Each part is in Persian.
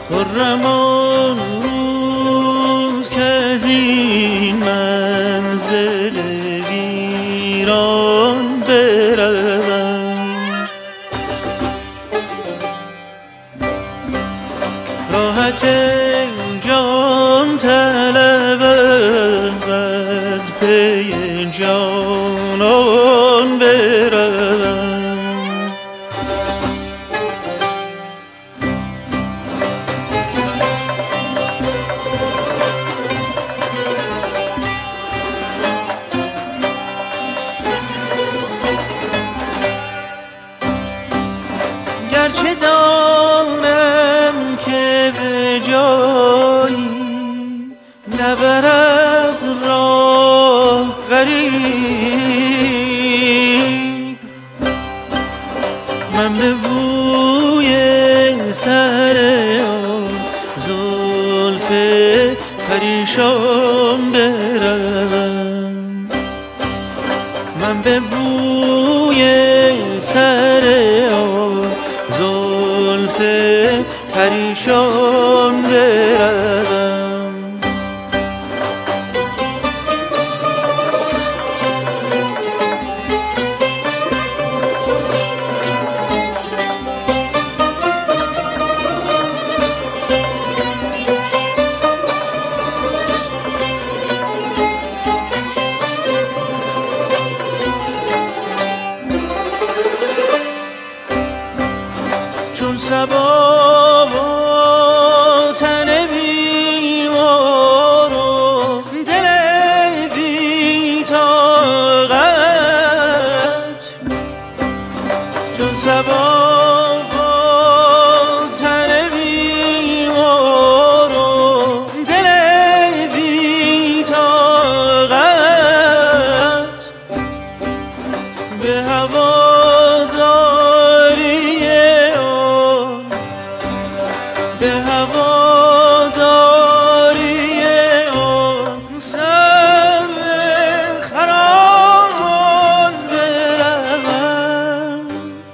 خرم آن روز که از این منزل ویران بروم، راحت جان طلبم از پی جانان بروم. گرچه دانم که به جایی نبرد راه غریب، من به بوی سر آن زلف پریشان بروم، من به بوی سر آن زلف پریشان بروم. چون صبا و تن بیمار و دل بی طاقت، چون صبا و تن بیمار و دل بی طاقت، به هواداری آن سر خرامان بروم.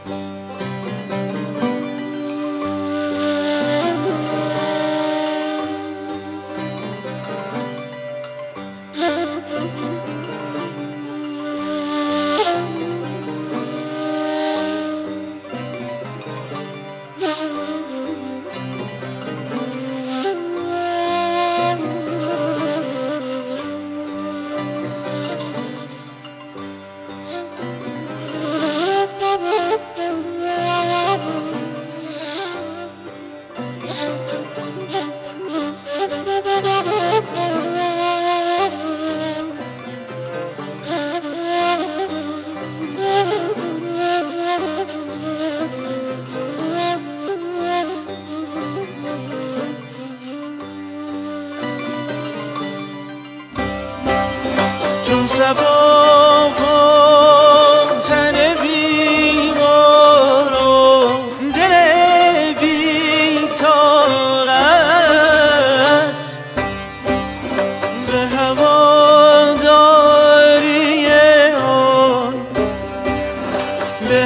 چون صبا و تن بیمار و دل بی طاقت، به هواداری آن، به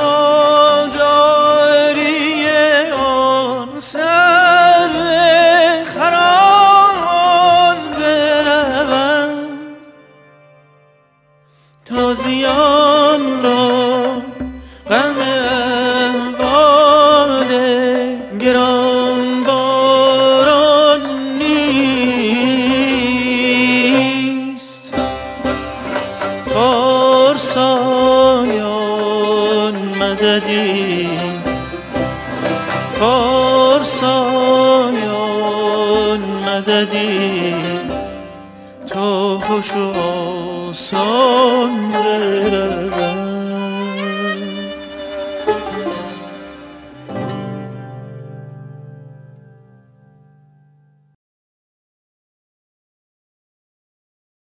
هواداری آن سر خرامان بروم. تازیان را غم احوال گرانباران نیست، پارسایان مددی، پارسایان مددی، تا خوش و آسان بروم.